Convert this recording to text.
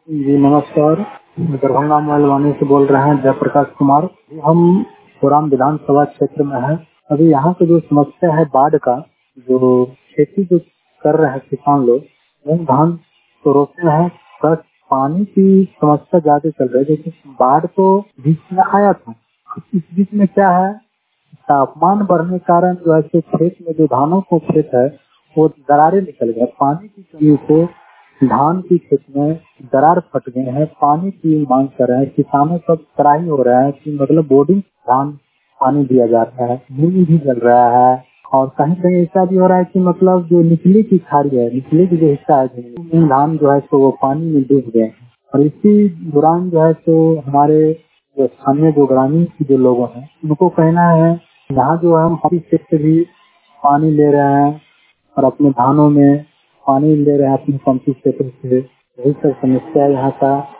जी नमस्कार, दरभंगा मोहलवानी से बोल रहे हैं जयप्रकाश कुमार। हम पुरान विधानसभा क्षेत्र में हैं। अभी यहाँ की जो समस्या है बाढ़ का, जो खेती जो कर रहे हैं किसान लोग, वो धान तो रोपते हैं, बस पानी की समस्या ज्यादा चल रही है। क्योंकि बाढ़ तो बीच में आया था, इस बीच में क्या है, तापमान बढ़ने के कारण जो है सो खेत में जो धानों को खेत है वो दरारें निकल गए। पानी की कमी से धान की खेत में दरार फट गए हैं। पानी की मांग कर रहे हैं किसानों, सब त्राही हो रहा है कि मतलब बोर्डिंग धान पानी दिया जा रहा है, मूंग भी जल रहा है। और कहीं कहीं ऐसा भी हो रहा है कि मतलब जो निचले की खाड़ी है, निचले की जो हिस्सा है जमीन, धान जो है तो वो पानी में डूब गए हैं। और इसी दौरान जो है तो हमारे जो स्थानीय जो ग्रामीण की जो लोग हैं उनको कहना है यहाँ जो हम पंप सेट से भी पानी ले रहे हैं और अपने धानों में पानी ले रहे हैं अपने पंप सेट से। यही सब समस्या है यहाँ का।